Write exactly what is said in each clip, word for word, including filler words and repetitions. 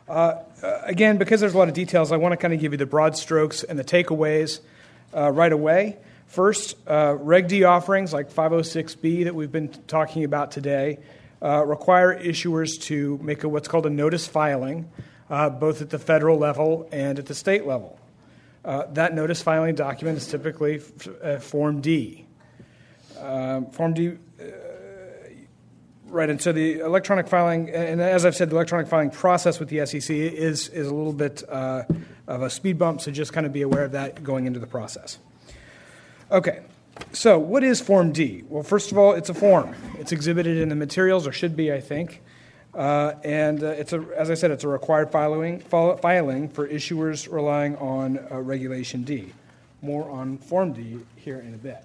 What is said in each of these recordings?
Uh, again, because there's a lot of details, I want to kind of give you the broad strokes and the takeaways uh, right away. First, uh, Reg D offerings like five oh six B that we've been talking about today uh, require issuers to make a, what's called a notice filing, uh, both at the federal level and at the state level. Uh, that notice filing document is typically f- uh, Form D. Um, Form D, uh, right, and so the electronic filing, and as I've said, the electronic filing process with the S E C is, is a little bit uh, of a speed bump, so just kind of be aware of that going into the process. Okay, so what is Form D? Well, first of all, it's a form. It's exhibited in the materials, or should be, I think. Uh, and uh, it's a, as I said, it's a required filing, filing for issuers relying on uh, Regulation D. More on Form D here in a bit.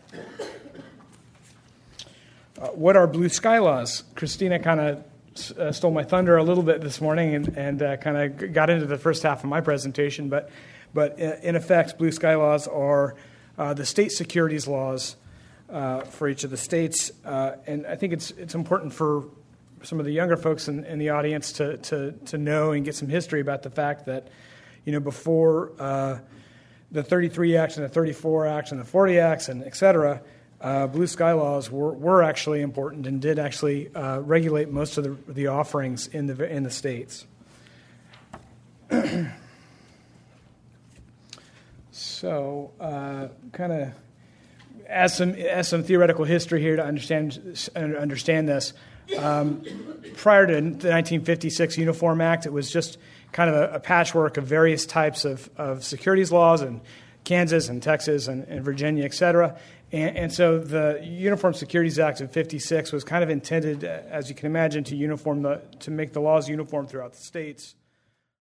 Uh, what are blue sky laws? Christina kind of uh, stole my thunder a little bit this morning and, and uh, kind of got into the first half of my presentation. But, but in effect, blue sky laws are uh, the state securities laws uh, for each of the states. Uh, and I think it's it's important for some of the younger folks in, in the audience to, to to know and get some history about the fact that, you know, before uh, the thirty-three Acts and the thirty-four Acts and the forty Acts and et cetera, uh, blue sky laws were, were actually important and did actually uh, regulate most of the, the offerings in the in the states. So, uh, kind of as some as some theoretical history here to understand understand this. Um, prior to the nineteen fifty-six Uniform Act, it was just kind of a, a patchwork of various types of, of securities laws in Kansas and Texas and, and Virginia, et cetera. And, and so the Uniform Securities Act of fifty-six was kind of intended, as you can imagine, to uniform the to make the laws uniform throughout the states.